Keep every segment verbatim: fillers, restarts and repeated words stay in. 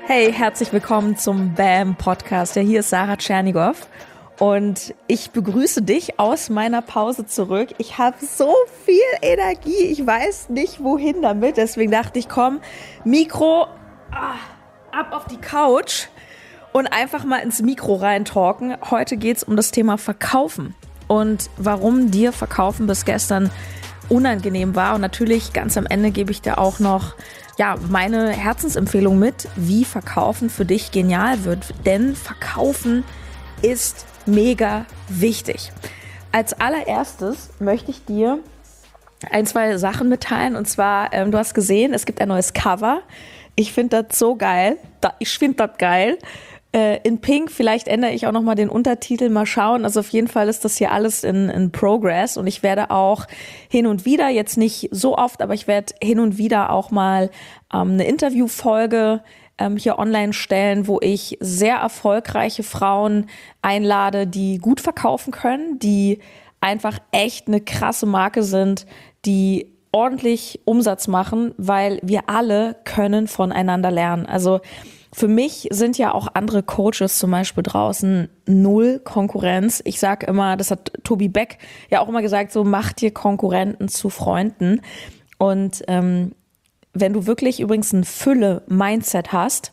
Hey, herzlich willkommen zum B A M Podcast. Ja, hier ist Sarah Tschernigow und ich begrüße dich aus meiner Pause zurück. Ich habe so viel Energie, ich weiß nicht wohin damit, deswegen dachte ich, komm, Mikro ah, ab auf die Couch und einfach mal ins Mikro reintalken. Heute geht's um das Thema Verkaufen und warum dir Verkaufen bis gestern unangenehm war. Und natürlich ganz am Ende gebe ich dir auch noch ja, meine Herzensempfehlung mit, wie Verkaufen für dich genial wird. Denn Verkaufen ist mega wichtig. Als allererstes möchte ich dir ein, zwei Sachen mitteilen. Und zwar, ähm, du hast gesehen, es gibt ein neues Cover. Ich finde das so geil. Ich finde das geil. In Pink, vielleicht ändere ich auch nochmal den Untertitel, mal schauen. Also auf jeden Fall ist das hier alles in, in Progress und ich werde auch hin und wieder, jetzt nicht so oft, aber ich werde hin und wieder auch mal ähm, eine Interviewfolge ähm, hier online stellen, wo ich sehr erfolgreiche Frauen einlade, die gut verkaufen können, die einfach echt eine krasse Marke sind, die ordentlich Umsatz machen, weil wir alle können voneinander lernen. Also für mich sind ja auch andere Coaches zum Beispiel draußen null Konkurrenz. Ich sage immer, das hat Tobi Beck ja auch immer gesagt, so mach dir Konkurrenten zu Freunden. Und ähm, wenn du wirklich übrigens ein Fülle-Mindset hast,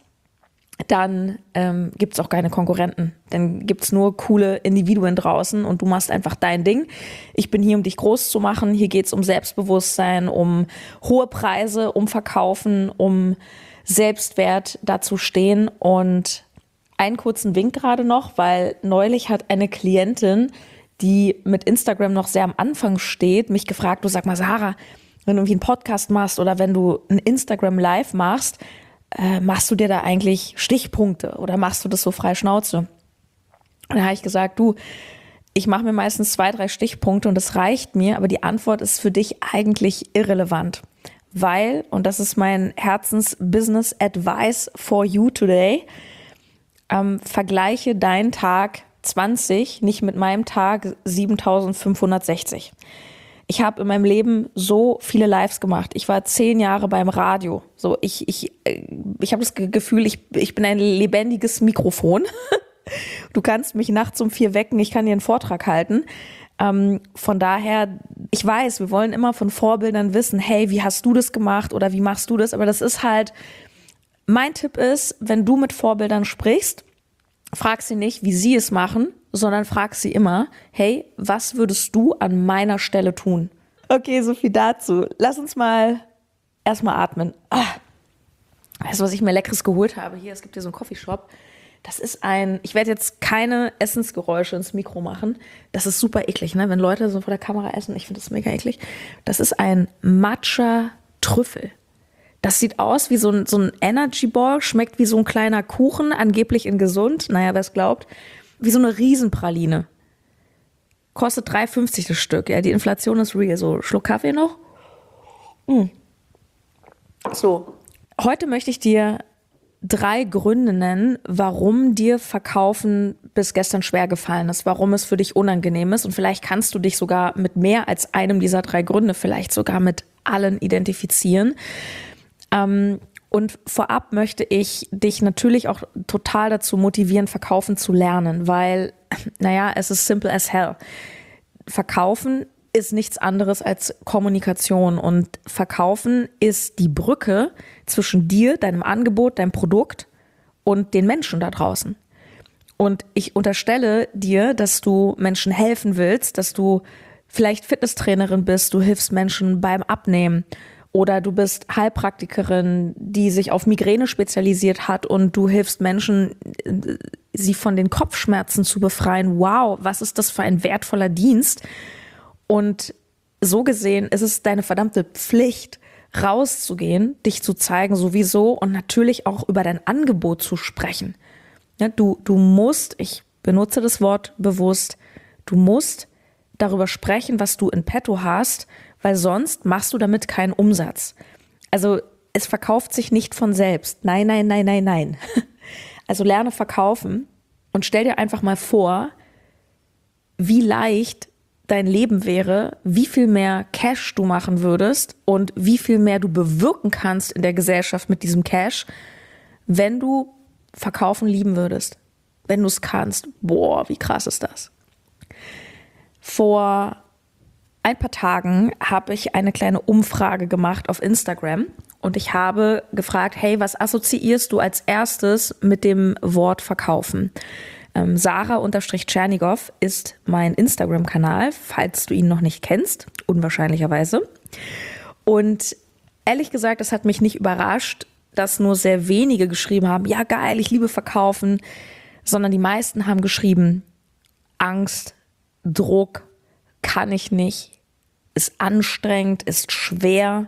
dann ähm, gibt's auch keine Konkurrenten. Dann gibt's nur coole Individuen draußen und du machst einfach dein Ding. Ich bin hier, um dich groß zu machen. Hier geht's um Selbstbewusstsein, um hohe Preise, um Verkaufen, um Selbstwert dazu stehen. Und einen kurzen Wink gerade noch, weil neulich hat eine Klientin, die mit Instagram noch sehr am Anfang steht, mich gefragt, du sag mal Sarah, wenn du irgendwie einen Podcast machst oder wenn du ein Instagram Live machst, äh, machst du dir da eigentlich Stichpunkte oder machst du das so frei Schnauze? Und da habe ich gesagt, du, ich mache mir meistens zwei, drei Stichpunkte und das reicht mir, aber die Antwort ist für dich eigentlich irrelevant. Weil, und das ist mein Herzens-Business-Advice for you today, ähm, vergleiche deinen Tag zwanzig nicht mit meinem Tag siebentausendfünfhundertsechzig. Ich habe in meinem Leben so viele Lives gemacht. Ich war zehn Jahre beim Radio. So, ich, ich, ich habe das Gefühl, ich, ich bin ein lebendiges Mikrofon. Du kannst mich nachts um vier wecken, ich kann dir einen Vortrag halten. Ähm, von daher, ich weiß, wir wollen immer von Vorbildern wissen, hey, wie hast du das gemacht oder wie machst du das? Aber das ist halt, mein Tipp ist, wenn du mit Vorbildern sprichst, frag sie nicht, wie sie es machen, sondern frag sie immer, hey, was würdest du an meiner Stelle tun? Okay, so viel dazu. Lass uns mal erstmal atmen. Ah, weißt du, was ich mir Leckeres geholt habe? Hier, es gibt hier so einen Coffeeshop. Das ist ein, ich werde jetzt keine Essensgeräusche ins Mikro machen. Das ist super eklig, ne? Wenn Leute so vor der Kamera essen, ich finde das mega eklig. Das ist ein Matcha-Trüffel. Das sieht aus wie so ein, so ein Energy Ball, schmeckt wie so ein kleiner Kuchen, angeblich in gesund, naja, wer es glaubt, wie so eine Riesenpraline. Kostet drei fünfzig das Stück, ja, die Inflation ist real. So, Schluck Kaffee noch. Mm. So, heute möchte ich dir drei Gründe nennen, warum dir Verkaufen bis gestern schwer gefallen ist, warum es für dich unangenehm ist und vielleicht kannst du dich sogar mit mehr als einem dieser drei Gründe, vielleicht sogar mit allen identifizieren. Ähm, und vorab möchte ich dich natürlich auch total dazu motivieren, Verkaufen zu lernen, weil, naja, es ist simple as hell. Verkaufen ist nichts anderes als Kommunikation und Verkaufen ist die Brücke zwischen dir, deinem Angebot, deinem Produkt und den Menschen da draußen. Und ich unterstelle dir, dass du Menschen helfen willst, dass du vielleicht Fitnesstrainerin bist, du hilfst Menschen beim Abnehmen oder du bist Heilpraktikerin, die sich auf Migräne spezialisiert hat und du hilfst Menschen, sie von den Kopfschmerzen zu befreien. Wow, was ist das für ein wertvoller Dienst? Und so gesehen ist es deine verdammte Pflicht, rauszugehen, dich zu zeigen sowieso und natürlich auch über dein Angebot zu sprechen. Ja, du, du musst, ich benutze das Wort bewusst, du musst darüber sprechen, was du in petto hast, weil sonst machst du damit keinen Umsatz. Also es verkauft sich nicht von selbst. Nein, nein, nein, nein, nein. Also lerne verkaufen und stell dir einfach mal vor, wie leicht dein Leben wäre, wie viel mehr Cash du machen würdest und wie viel mehr du bewirken kannst in der Gesellschaft mit diesem Cash, wenn du verkaufen lieben würdest, wenn du es kannst, boah, wie krass ist das? Vor ein paar Tagen habe ich eine kleine Umfrage gemacht auf Instagram und ich habe gefragt, hey, was assoziierst du als erstes mit dem Wort verkaufen? Ähm, Sarah-Tschernigow ist mein Instagram-Kanal, falls du ihn noch nicht kennst, unwahrscheinlicherweise. Und ehrlich gesagt, es hat mich nicht überrascht, dass nur sehr wenige geschrieben haben, ja geil, ich liebe Verkaufen, sondern die meisten haben geschrieben, Angst, Druck, kann ich nicht, ist anstrengend, ist schwer.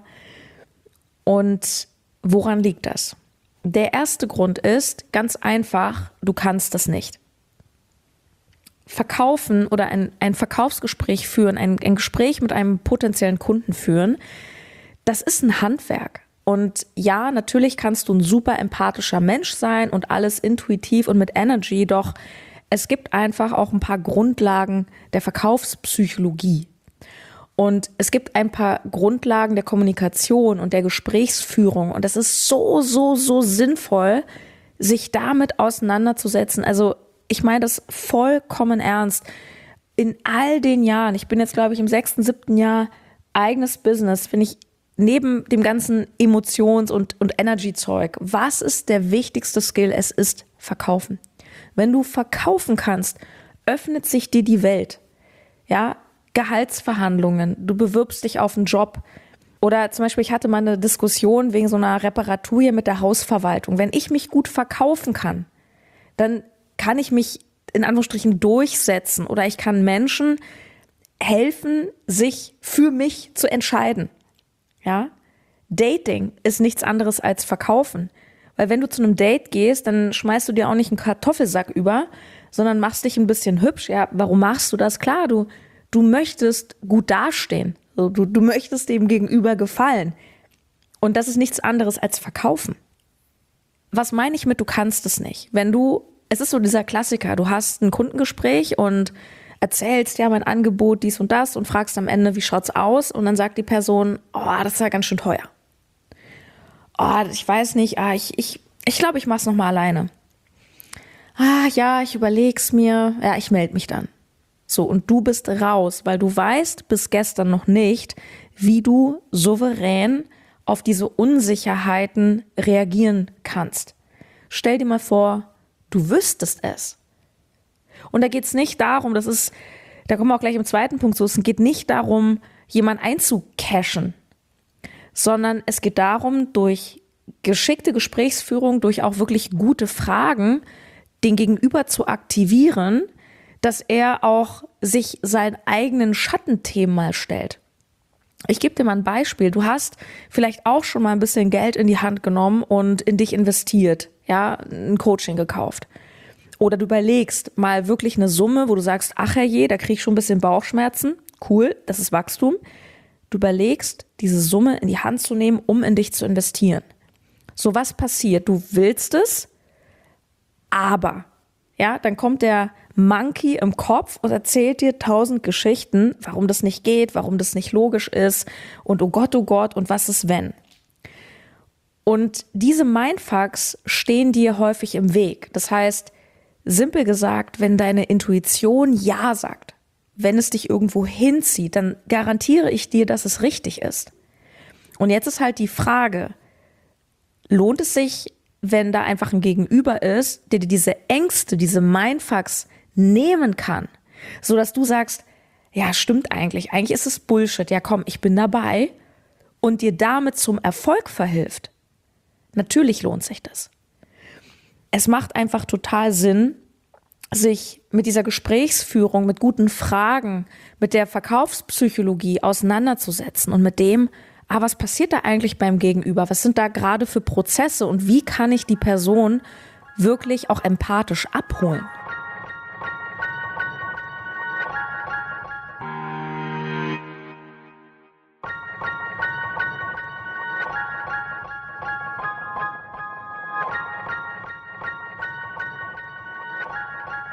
Und woran liegt das? Der erste Grund ist ganz einfach, du kannst das nicht. Verkaufen oder ein, ein Verkaufsgespräch führen, ein, ein Gespräch mit einem potenziellen Kunden führen, das ist ein Handwerk. Und ja, natürlich kannst du ein super empathischer Mensch sein und alles intuitiv und mit Energy, doch es gibt einfach auch ein paar Grundlagen der Verkaufspsychologie. Und es gibt ein paar Grundlagen der Kommunikation und der Gesprächsführung. Und es ist so, so, so sinnvoll, sich damit auseinanderzusetzen. Also ich meine das vollkommen ernst. In all den Jahren, ich bin jetzt glaube ich im sechsten, siebten Jahr eigenes Business, finde ich neben dem ganzen Emotions- und, und Energy-Zeug, was ist der wichtigste Skill? Es ist Verkaufen. Wenn du verkaufen kannst, öffnet sich dir die Welt. Ja, Gehaltsverhandlungen, du bewirbst dich auf einen Job. Oder zum Beispiel, ich hatte mal eine Diskussion wegen so einer Reparatur hier mit der Hausverwaltung. Wenn ich mich gut verkaufen kann, dann kann ich mich in Anführungsstrichen durchsetzen oder ich kann Menschen helfen, sich für mich zu entscheiden. Ja? Dating ist nichts anderes als Verkaufen. Weil wenn du zu einem Date gehst, dann schmeißt du dir auch nicht einen Kartoffelsack über, sondern machst dich ein bisschen hübsch. Ja, warum machst du das? Klar, du, du möchtest gut dastehen. Du, du möchtest dem Gegenüber gefallen. Und das ist nichts anderes als Verkaufen. Was meine ich mit, du kannst es nicht? Wenn du, es ist so dieser Klassiker, du hast ein Kundengespräch und erzählst, ja, mein Angebot, dies und das und fragst am Ende, wie schaut's aus? Und dann sagt die Person, oh, das ist ja ganz schön teuer. Oh, ich weiß nicht, ah, ich, ich, ich glaube, ich mach's nochmal alleine. Ah, ja, ich überleg's mir, ja, ich melde mich dann. So, und du bist raus, weil du weißt bis gestern noch nicht, wie du souverän auf diese Unsicherheiten reagieren kannst. Stell dir mal vor, du wüsstest es. Und da geht's nicht darum, das ist, da kommen wir auch gleich im zweiten Punkt zu, es geht nicht darum, jemanden einzucashen, sondern es geht darum, durch geschickte Gesprächsführung, durch auch wirklich gute Fragen, den Gegenüber zu aktivieren, dass er auch sich seinen eigenen Schattenthemen mal stellt. Ich gebe dir mal ein Beispiel. Du hast vielleicht auch schon mal ein bisschen Geld in die Hand genommen und in dich investiert, ja, ein Coaching gekauft. Oder du überlegst mal wirklich eine Summe, wo du sagst, ach herrje, da kriege ich schon ein bisschen Bauchschmerzen. Cool, das ist Wachstum. Du überlegst, diese Summe in die Hand zu nehmen, um in dich zu investieren. So, was passiert? Du willst es, aber, ja, dann kommt der Monkey im Kopf und erzählt dir tausend Geschichten, warum das nicht geht, warum das nicht logisch ist und oh Gott, oh Gott, und was ist wenn? Und diese Mindfucks stehen dir häufig im Weg. Das heißt, simpel gesagt, wenn deine Intuition Ja sagt, wenn es dich irgendwo hinzieht, dann garantiere ich dir, dass es richtig ist. Und jetzt ist halt die Frage, lohnt es sich, wenn da einfach ein Gegenüber ist, der dir diese Ängste, diese Mindfucks nehmen kann, so dass du sagst, ja, stimmt eigentlich, eigentlich ist es Bullshit, ja komm, ich bin dabei und dir damit zum Erfolg verhilft. Natürlich lohnt sich das. Es macht einfach total Sinn, sich mit dieser Gesprächsführung, mit guten Fragen, mit der Verkaufspsychologie auseinanderzusetzen und mit dem, ah, was passiert da eigentlich beim Gegenüber? Was sind da gerade für Prozesse und wie kann ich die Person wirklich auch empathisch abholen?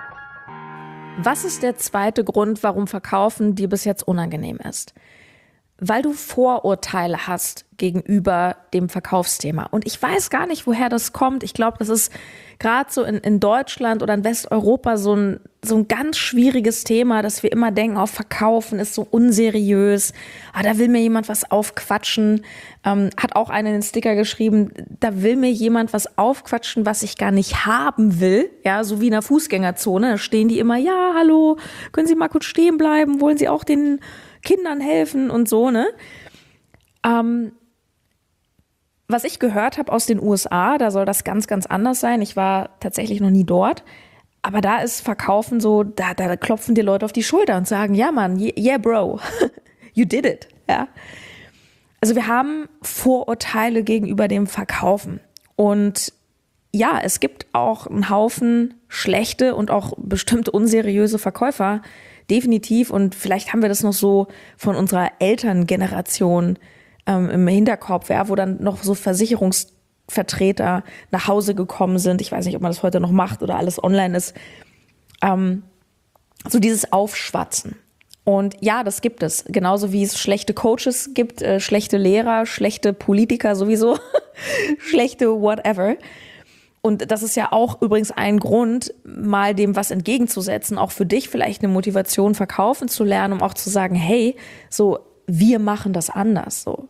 Was ist der zweite Grund, warum Verkaufen dir bis jetzt unangenehm ist? weil du Vorurteile hast gegenüber dem Verkaufsthema. Und ich weiß gar nicht, woher das kommt. Ich glaube, das ist gerade so in, in Deutschland oder in Westeuropa so ein, so ein ganz schwieriges Thema, dass wir immer denken, auf Verkaufen ist so unseriös. Ah, da will mir jemand was aufquatschen. Ähm, hat auch einer den Sticker geschrieben, da will mir jemand was aufquatschen, was ich gar nicht haben will. Ja, so wie in der Fußgängerzone. Da stehen die immer, ja, hallo, können Sie mal kurz stehen bleiben? Wollen Sie auch den Kindern helfen und so, ne? Ähm, was ich gehört habe aus den U S A, da soll das ganz, ganz anders sein. Ich war tatsächlich noch nie dort. Aber da ist Verkaufen so, da, da klopfen dir Leute auf die Schulter und sagen, ja Mann, yeah bro, you did it. Ja? Also wir haben Vorurteile gegenüber dem Verkaufen. Und ja, es gibt auch einen Haufen schlechte und auch bestimmt unseriöse Verkäufer, definitiv. Und vielleicht haben wir das noch so von unserer Elterngeneration ähm, im Hinterkopf, ja, wo dann noch so Versicherungsvertreter nach Hause gekommen sind. Ich weiß nicht, ob man das heute noch macht oder alles online ist. Ähm, so dieses Aufschwatzen. Und ja, das gibt es. Genauso wie es schlechte Coaches gibt, äh, schlechte Lehrer, schlechte Politiker sowieso, schlechte whatever. Und das ist ja auch übrigens ein Grund, mal dem was entgegenzusetzen, auch für dich vielleicht eine Motivation, verkaufen zu lernen, um auch zu sagen, hey, so, wir machen das anders. So.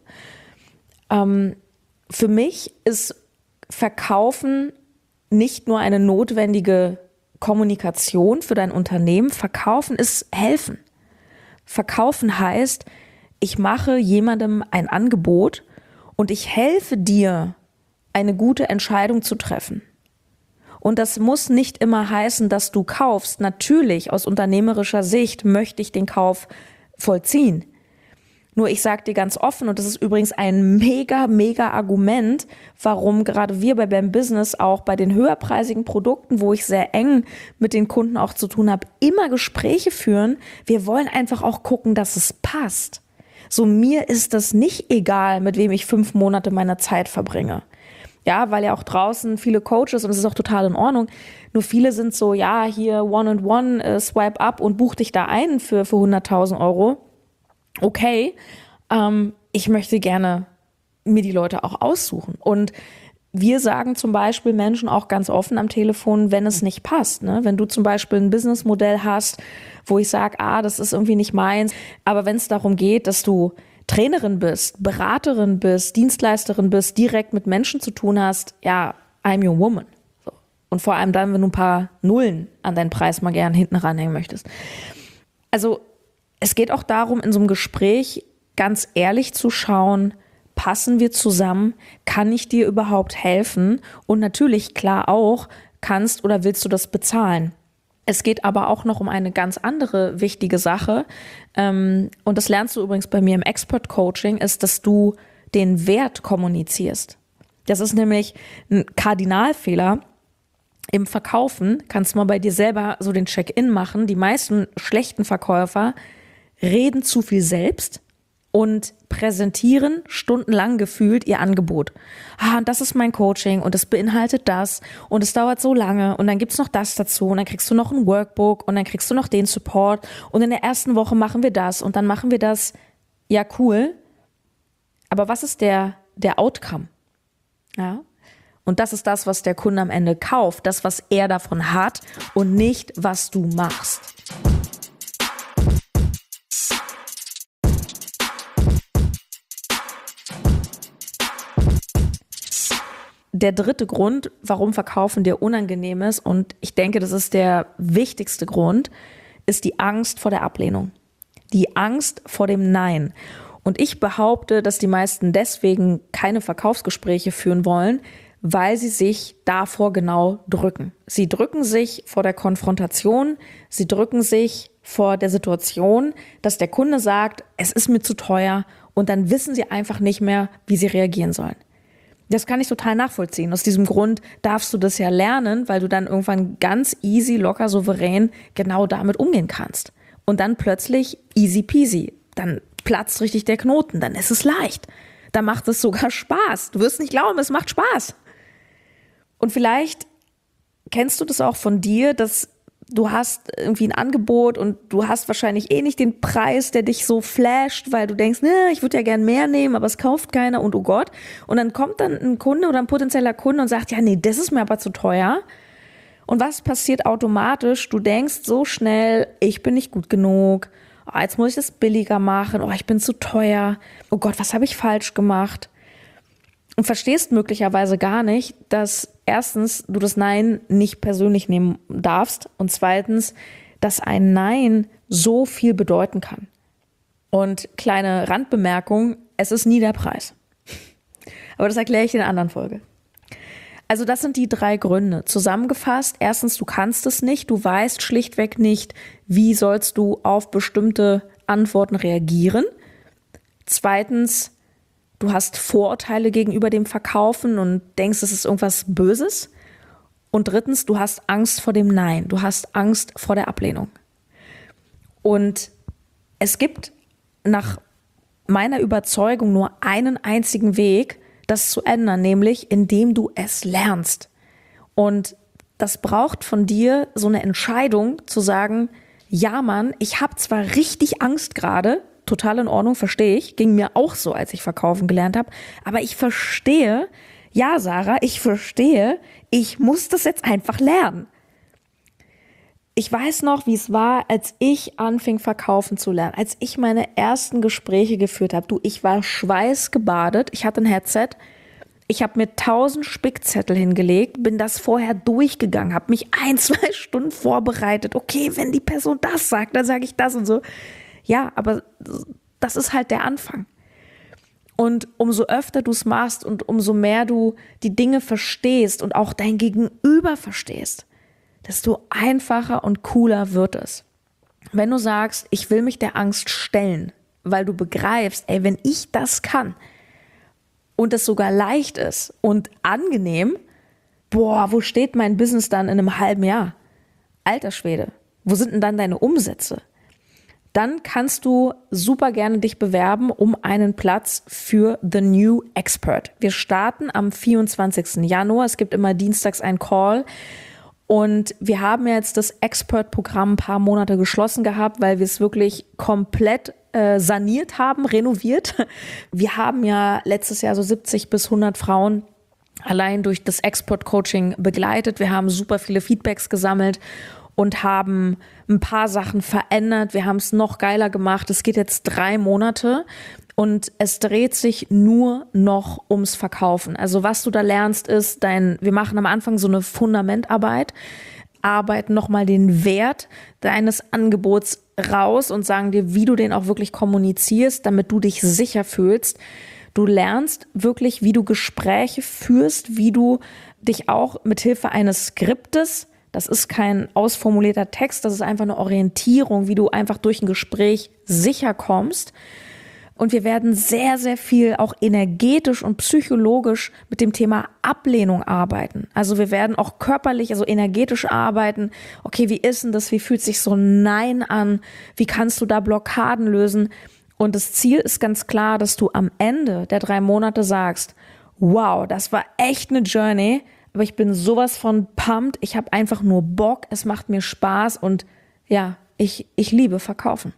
Ähm, für mich ist Verkaufen nicht nur eine notwendige Kommunikation für dein Unternehmen. Verkaufen ist helfen. Verkaufen heißt, ich mache jemandem ein Angebot und ich helfe dir, eine gute Entscheidung zu treffen. Und das muss nicht immer heißen, dass du kaufst. Natürlich, aus unternehmerischer Sicht möchte ich den Kauf vollziehen. Nur ich sage dir ganz offen, und das ist übrigens ein mega, mega Argument, warum gerade wir bei B A M Business auch bei den höherpreisigen Produkten, wo ich sehr eng mit den Kunden auch zu tun habe, immer Gespräche führen. Wir wollen einfach auch gucken, dass es passt. So, mir ist das nicht egal, mit wem ich fünf Monate meiner Zeit verbringe. Ja, weil ja auch draußen viele Coaches, und es ist auch total in Ordnung, nur viele sind so, ja, hier One-on-One, äh, swipe up und buch dich da ein für, für hunderttausend Euro. Okay, ähm, ich möchte gerne mir die Leute auch aussuchen. Und wir sagen zum Beispiel Menschen auch ganz offen am Telefon, wenn es nicht passt. Ne? Wenn du zum Beispiel ein Businessmodell hast, wo ich sage, ah, das ist irgendwie nicht meins, aber wenn es darum geht, dass du Trainerin bist, Beraterin bist, Dienstleisterin bist, direkt mit Menschen zu tun hast, ja, I'm your woman. So. Und vor allem dann, wenn du ein paar Nullen an deinen Preis mal gern hinten ranhängen möchtest. Also es geht auch darum, in so einem Gespräch ganz ehrlich zu schauen, passen wir zusammen, kann ich dir überhaupt helfen? Und natürlich, klar auch, kannst oder willst du das bezahlen? Es geht aber auch noch um eine ganz andere wichtige Sache. Und das lernst du übrigens bei mir im Expert-Coaching, ist, dass du den Wert kommunizierst. Das ist nämlich ein Kardinalfehler im Verkaufen. Kannst du mal bei dir selber so den Check-in machen. Die meisten schlechten Verkäufer reden zu viel selbst und präsentieren stundenlang gefühlt ihr Angebot. Ah, und das ist mein Coaching und es beinhaltet das und es dauert so lange und dann gibt's noch das dazu und dann kriegst du noch ein Workbook und dann kriegst du noch den Support und in der ersten Woche machen wir das und dann machen wir das. Ja, cool. Aber was ist der, der Outcome? Ja. Und das ist das, was der Kunde am Ende kauft, das, was er davon hat und nicht, was du machst. Der dritte Grund, warum Verkaufen dir unangenehm ist, und ich denke, das ist der wichtigste Grund, ist die Angst vor der Ablehnung. Die Angst vor dem Nein. Und ich behaupte, dass die meisten deswegen keine Verkaufsgespräche führen wollen, weil sie sich davor genau drücken. Sie drücken sich vor der Konfrontation, sie drücken sich vor der Situation, dass der Kunde sagt, es ist mir zu teuer, und dann wissen sie einfach nicht mehr, wie sie reagieren sollen. Das kann ich total nachvollziehen. Aus diesem Grund darfst du das ja lernen, weil du dann irgendwann ganz easy, locker, souverän genau damit umgehen kannst. Und dann plötzlich easy peasy. Dann platzt richtig der Knoten, dann ist es leicht. Dann macht es sogar Spaß. Du wirst nicht glauben, es macht Spaß. Und vielleicht kennst du das auch von dir, dass du hast irgendwie ein Angebot und du hast wahrscheinlich eh nicht den Preis, der dich so flasht, weil du denkst, ne, ich würde ja gern mehr nehmen, aber es kauft keiner und oh Gott. Und dann kommt dann ein Kunde oder ein potenzieller Kunde und sagt, ja, nee, das ist mir aber zu teuer. Und was passiert automatisch? Du denkst so schnell, ich bin nicht gut genug. Oh, jetzt muss ich das billiger machen. Oh, ich bin zu teuer. Oh Gott, was habe ich falsch gemacht? Und verstehst möglicherweise gar nicht, dass erstens du das Nein nicht persönlich nehmen darfst und zweitens, dass ein Nein so viel bedeuten kann. Und kleine Randbemerkung, es ist nie der Preis. Aber das erkläre ich in einer anderen Folge. Also das sind die drei Gründe. Zusammengefasst, erstens, du kannst es nicht, du weißt schlichtweg nicht, wie sollst du auf bestimmte Antworten reagieren. Zweitens, du hast Vorurteile gegenüber dem Verkaufen und denkst, es ist irgendwas Böses. Und drittens, du hast Angst vor dem Nein, du hast Angst vor der Ablehnung. Und es gibt nach meiner Überzeugung nur einen einzigen Weg, das zu ändern, nämlich indem du es lernst. Und das braucht von dir so eine Entscheidung zu sagen, ja Mann, ich habe zwar richtig Angst gerade, total in Ordnung, verstehe ich, ging mir auch so, als ich verkaufen gelernt habe, aber ich verstehe, ja Sarah, ich verstehe, ich muss das jetzt einfach lernen. Ich weiß noch, wie es war, als ich anfing, verkaufen zu lernen, als ich meine ersten Gespräche geführt habe. Du, ich war schweißgebadet, ich hatte ein Headset, ich habe mir tausend Spickzettel hingelegt, bin das vorher durchgegangen, habe mich ein, zwei Stunden vorbereitet. Okay, wenn die Person das sagt, dann sage ich das und so. Ja, aber das ist halt der Anfang. Und umso öfter du es machst und umso mehr du die Dinge verstehst und auch dein Gegenüber verstehst, desto einfacher und cooler wird es. Wenn du sagst, ich will mich der Angst stellen, weil du begreifst, ey, wenn ich das kann und es sogar leicht ist und angenehm, boah, wo steht mein Business dann in einem halben Jahr? Alter Schwede, wo sind denn dann deine Umsätze? Dann kannst du super gerne dich bewerben um einen Platz für The New Expert. Wir starten am vierundzwanzigsten Januar. Es gibt immer dienstags einen Call. Und wir haben jetzt das Expert-Programm ein paar Monate geschlossen gehabt, weil wir es wirklich komplett äh, saniert haben, renoviert. Wir haben ja letztes Jahr so siebzig bis hundert Frauen allein durch das Expert-Coaching begleitet. Wir haben super viele Feedbacks gesammelt und haben ein paar Sachen verändert. Wir haben es noch geiler gemacht. Es geht jetzt drei Monate und es dreht sich nur noch ums Verkaufen. Also was du da lernst ist, dein, wir machen am Anfang so eine Fundamentarbeit, arbeiten nochmal den Wert deines Angebots raus und sagen dir, wie du den auch wirklich kommunizierst, damit du dich sicher fühlst. Du lernst wirklich, wie du Gespräche führst, wie du dich auch mit Hilfe eines Skriptes, das ist kein ausformulierter Text, das ist einfach eine Orientierung, wie du einfach durch ein Gespräch sicher kommst. Und wir werden sehr, sehr viel auch energetisch und psychologisch mit dem Thema Ablehnung arbeiten. Also wir werden auch körperlich, also energetisch arbeiten. Okay, wie ist denn das? Wie fühlt sich so ein Nein an? Wie kannst du da Blockaden lösen? Und das Ziel ist ganz klar, dass du am Ende der drei Monate sagst, wow, das war echt eine Journey, aber ich bin sowas von pumped, ich habe einfach nur Bock, es macht mir Spaß und ja, ich, ich liebe Verkaufen.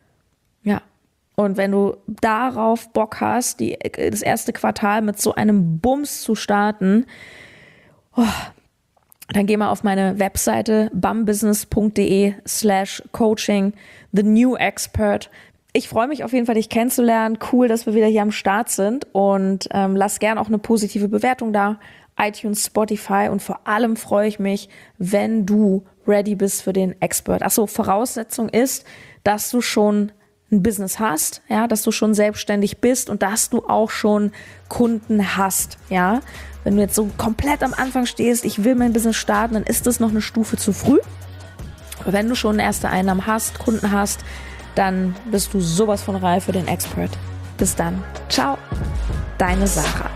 Ja, und wenn du darauf Bock hast, die, das erste Quartal mit so einem Bums zu starten, oh, dann geh mal auf meine Webseite bambusiness.de slash coaching, the new expert. Ich freue mich auf jeden Fall, dich kennenzulernen. Cool, dass wir wieder hier am Start sind und ähm, lass gern auch eine positive Bewertung da. iTunes, Spotify und vor allem freue ich mich, wenn du ready bist für den Expert. Achso, Voraussetzung ist, dass du schon ein Business hast, ja, dass du schon selbstständig bist und dass du auch schon Kunden hast, ja. Wenn du jetzt so komplett am Anfang stehst, ich will mein Business starten, dann ist das noch eine Stufe zu früh. Aber wenn du schon erste Einnahmen hast, Kunden hast, dann bist du sowas von reif für den Expert. Bis dann. Ciao, deine Sarah.